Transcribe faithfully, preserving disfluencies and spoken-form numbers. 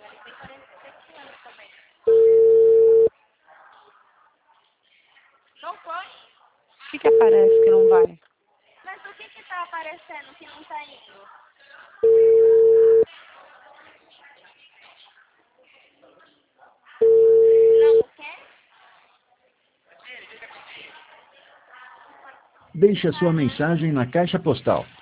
Não foi? O que que aparece que não vai? Mas o que que tá aparecendo que não tá indo? Não quer? Deixe a sua mensagem na caixa postal